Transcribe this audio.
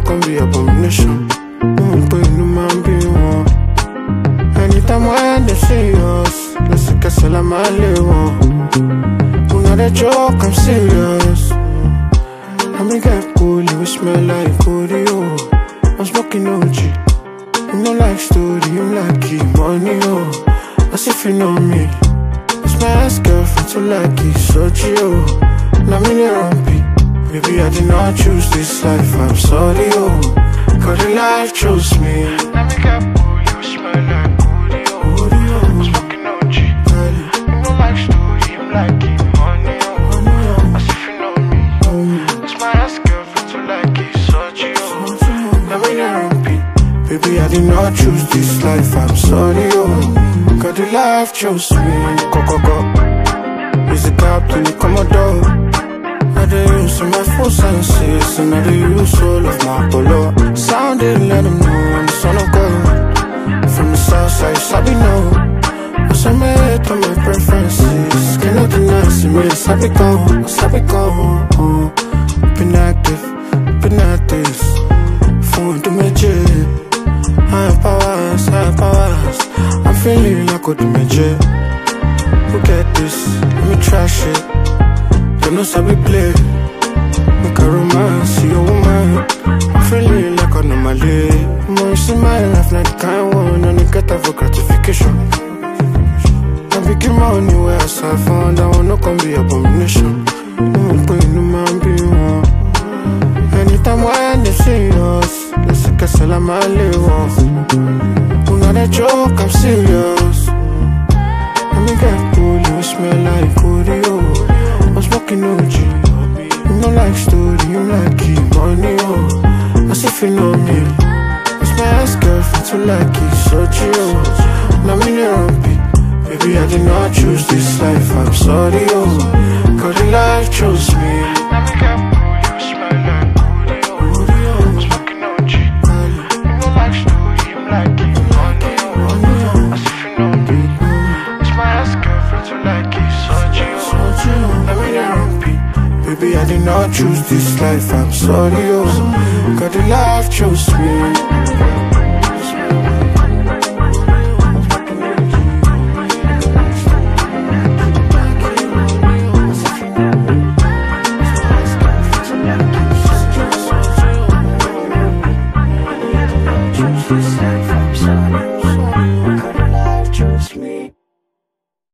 not gonna be abomination. But you man be one. Anytime when they see us, let's see Casella my little one. Not a joke, I'm serious. I make get cool, you smell like Coolio. I'm smoking OG. You know like story, you like it, money, oh. As if you know me. It's my ex-girlfriend, so like it, so chill. Now me near rumpy. Baby, I did not choose this life, I'm sorry, oh. Cause the life chose me. Now me get cool, you smell like Coolio. I'm smoking OG. You know like story, you like it. Baby, I did not choose this life, I'm sorry, oh. Cause the life chose me. Go. Is the captain, the commodore. I dey use my full senses, and I dey use all of my polo. Sounded, let them know I'm the son of God. From the south side, Sabi know. Cause I made all my preferences. Cannot deny, see me, Sabi go. Been active, been at this. Phone to me, high powers, I'm feeling like I do my jet. Look at this, let me trash it. Don't know how we play. Make a romance, your woman. I'm feeling like I'm on my leg. More see my life, not the kind one. And you get that for gratification. I'm making money where I found I wanna come be abomination. But you man be one. Anytime when they see us, let's see Casella my little one. Not a joke, I'm serious. Let me get cool, you smell like Coolio. I'm smoking OG. You know like story, you like it, money, oh. As if you know me. It's my ex-girlfriend, so like it, so chill. Now me near rumpy. Baby, I did not choose this life, I'm sorry, oh. Cause the life chose me. Now me get cool, you smell like Coolio. I'm smoking OG. You know like story, you like it. Baby, I did not choose this life, I'm sorry, oh. Cause the life chose me. Choose this life, I'm sorry, cause the life chose me.